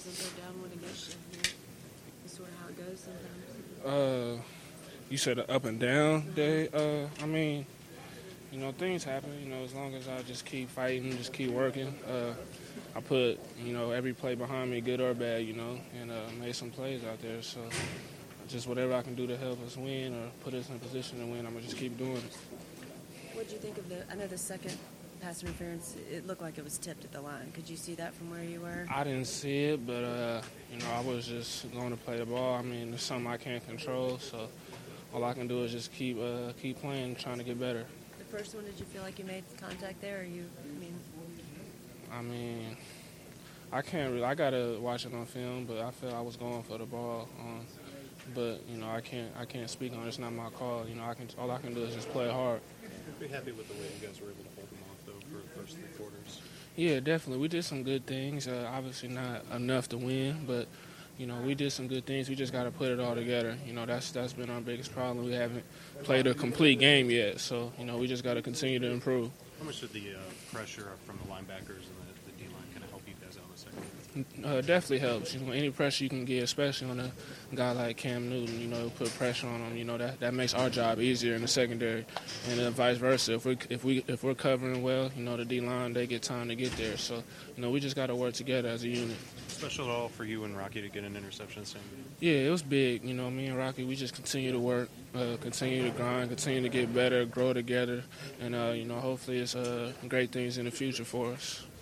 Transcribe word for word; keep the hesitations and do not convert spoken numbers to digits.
doesn't go down one against you. You know, it's sort of how it goes sometimes. Uh, you said an up and down Mm-hmm. day. Uh, I mean, you know, things happen. You know, as long as I just keep fighting, just keep working. Uh, I put, you know, every play behind me, good or bad, you know, and uh, made some plays out there. So just whatever I can do to help us win or put us in a position to win, I'm going to just keep doing it. What did you think of the – I know the second pass interference, it looked like it was tipped at the line. Could you see that from where you were? I didn't see it, but, uh, you know, I was just going to play the ball. I mean, it's something I can't control, so all I can do is just keep uh, keep playing, trying to get better. The first one, did you feel like you made contact there, or you – I mean – I mean, I can't really – I got to watch it on film, but I feel I was going for the ball. Um, but, you know, I can't I can't speak on it. It's not my call. You know, I can all I can do is just play hard. Be happy with the way you guys were able to hold them off, though, for the first three quarters. Yeah, definitely. We did some good things. Uh, obviously not enough to win, but, you know, we did some good things. We just got to put it all together. You know, that's that's been our biggest problem. We haven't played a complete game yet, so, you know, we just got to continue to improve. How much did the uh, pressure from the linebackers and the, the D-line kind of help you guys out in the second half? Uh, definitely helps. You know, any pressure you can get, especially on a guy like Cam Newton, you know, put pressure on him. You know, that, that makes our job easier in the secondary, and then vice versa. If we if we if we're covering well, you know, the D line they get time to get there. So, you know, we just got to work together as a unit. Special at all for you and Rocky to get an interception the same game? Yeah, it was big. You know, me and Rocky, we just continue to work, uh, continue to grind, continue to get better, grow together, and uh, you know, hopefully it's uh, great things in the future for us.